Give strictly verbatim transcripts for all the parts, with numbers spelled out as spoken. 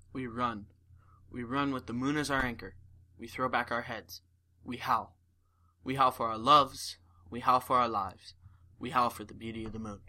We run. We run with the moon as our anchor. We throw back our heads. We howl. We howl for our loves. We howl for our lives. We howl for the beauty of the moon.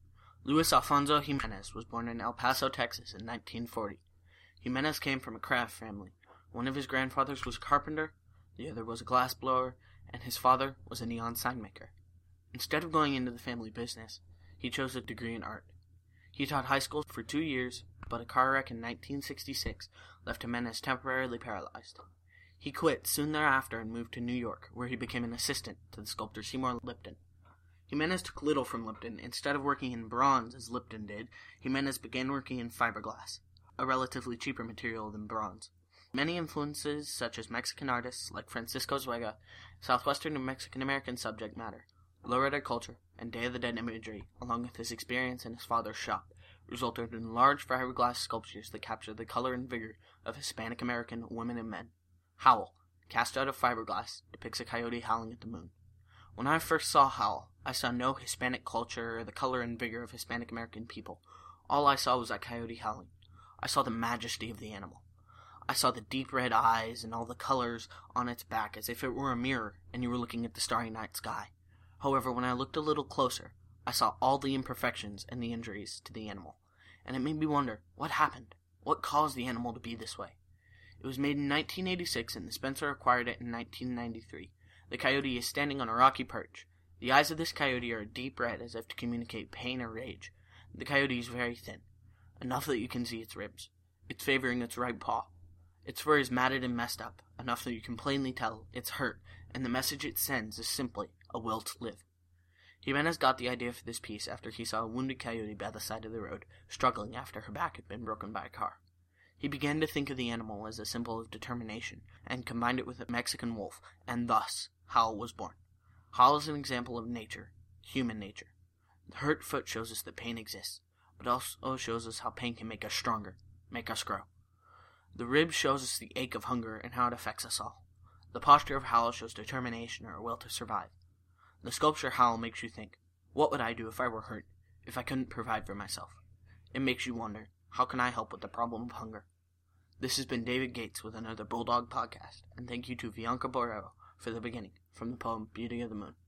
Luis Alfonso Jimenez was born in El Paso, Texas in nineteen forty. Jimenez came from a craft family. One of his grandfathers was a carpenter, the other was a glassblower, and his father was a neon sign maker. Instead of going into the family business, he chose a degree in art. He taught high school for two years, but a car wreck in nineteen sixty-six left Jimenez temporarily paralyzed. He quit soon thereafter and moved to New York, where he became an assistant to the sculptor Seymour Lipton. Jimenez took little from Lipton. Instead of working in bronze as Lipton did, Jimenez began working in fiberglass, a relatively cheaper material than bronze. Many influences, such as Mexican artists like Francisco Zuega, Southwestern and Mexican-American subject matter, lowrider culture, and Day of the Dead imagery, along with his experience in his father's shop, resulted in large fiberglass sculptures that capture the color and vigor of Hispanic-American women and men. Howl, cast out of fiberglass, depicts a coyote howling at the moon. When I first saw Howl, I saw no Hispanic culture or the color and vigor of Hispanic-American people. All I saw was that coyote howling. I saw the majesty of the animal. I saw the deep red eyes and all the colors on its back as if it were a mirror and you were looking at the starry night sky. However, when I looked a little closer, I saw all the imperfections and the injuries to the animal, and it made me wonder, what happened? What caused the animal to be this way? It was made in nineteen eighty-six, and Spencer acquired it in nineteen ninety-three. The coyote is standing on a rocky perch. The eyes of this coyote are a deep red, as if to communicate pain or rage. The coyote is very thin, enough that you can see its ribs. It's favoring its right paw. Its fur is matted and messed up, enough that you can plainly tell it's hurt, and the message it sends is simply a will to live. Jimenez got the idea for this piece after he saw a wounded coyote by the side of the road, struggling after her back had been broken by a car. He began to think of the animal as a symbol of determination, and combined it with a Mexican wolf, and thus Howl was born. Howl is an example of nature, human nature. The hurt foot shows us that pain exists, but also shows us how pain can make us stronger, make us grow. The rib shows us the ache of hunger and how it affects us all. The posture of Howl shows determination or a will to survive. The sculpture Howl makes you think, what would I do if I were hurt, if I couldn't provide for myself? It makes you wonder, how can I help with the problem of hunger? This has been David Gates with another Bulldog Podcast, and thank you to Bianca Borrero for the beginning, from the poem Beauty of the Moon.